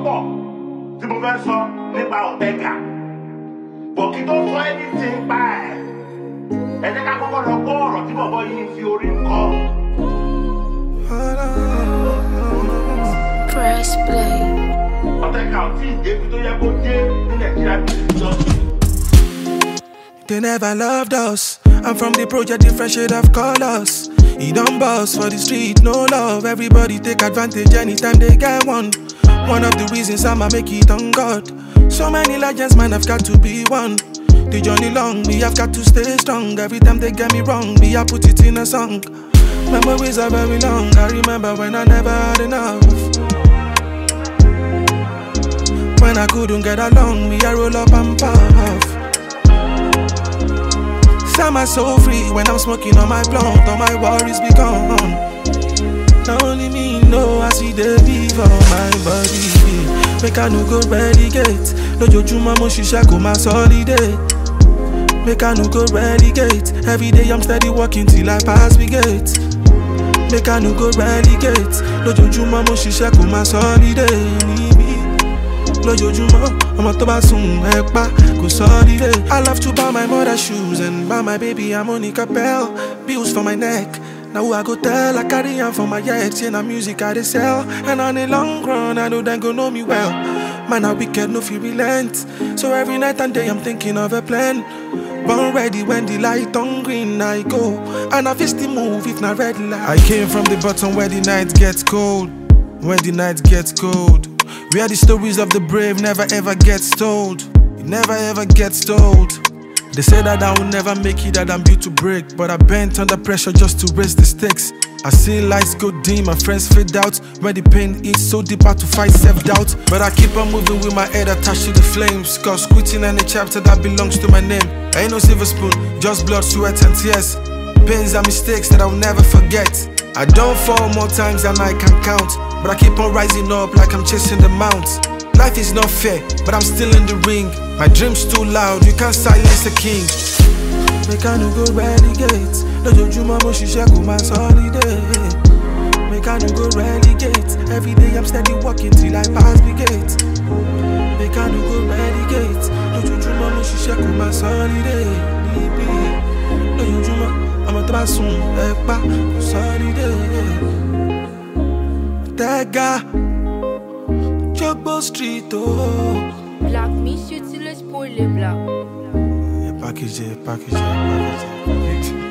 pọ̀ tí mo fẹ́ sọ nípa Ortega. Bọ̀ kí tó sọ anything pa ẹ̀. Ẹ jẹ́ ká kọ́kọ́ lọ gbọ́ ọ̀rọ̀ tí bọ̀bọ́ yìí fi orí kọ. Press play. Ortega ò tí ì débi tó yẹ kó dé ní Nàìjíríà bí ìjọ. They never loved us. I'm from the project, different shade of colors. He don't boss for the street, no love. Everybody take advantage anytime they get one. One of the reasons I'ma make it on God. So many legends, man, I've got to be one. The journey long, me, I've got to stay strong. Every time they get me wrong, me, I put it in a song. Memories are very long. I remember when I never had enough. When I couldn't get along, me, I roll up and puff. Summer so free when I'm smoking on my blunt, all my worries be gone. Not only me, no, I see the leave on my body. Make I no go relegate. No jojuma mo shisha go my solidate. Make I no go relegate. Every day I'm steady walking till I pass the gate. Make I no go relegate. No jojuma mo shisha go my solidate. I'm a tobasun, I love to buy my mother's shoes and buy my baby a Monica Bell. Bills for my neck. Now who I go tell, I carry on for my ex. And the music I they sell. And on the long run, I know they gon' know me well. Man, I wicked, no feel relent. So every night and day I'm thinking of a plan. Born ready when the light on green I go. And I fist the move if not red light. I came from the bottom where the night gets cold. When the night gets cold. Where the stories of the brave never ever gets told. It never ever gets told. They say that I will never make it, that I'm built to break. But I bent under pressure just to raise the stakes. I see lights go dim, my friends fade out. When the pain is so deep, I to fight self-doubt. But I keep on moving with my head attached to the flames. Cause quitting any chapter that belongs to my name. Ain't no silver spoon, just blood, sweat and tears. Pains and mistakes that I'll never forget. I don't fall more times than I can count. But I keep on rising up like I'm chasing the mount. Life is not fair, but I'm still in the ring. My dream's too loud, you can't silence the king. Make I no go relegate. No jojuma mo shisha go my solidate. Make I no go relegate. Every day I'm steady walking till I pass the gate. Make I no go relegate. No jojuma mo shisha go my solidate. No jojuma, I'm a trasun, ekpa, solidate. Ortega, Jogbo Street, oh. Black, Miss, utilise pour les blacks. Package.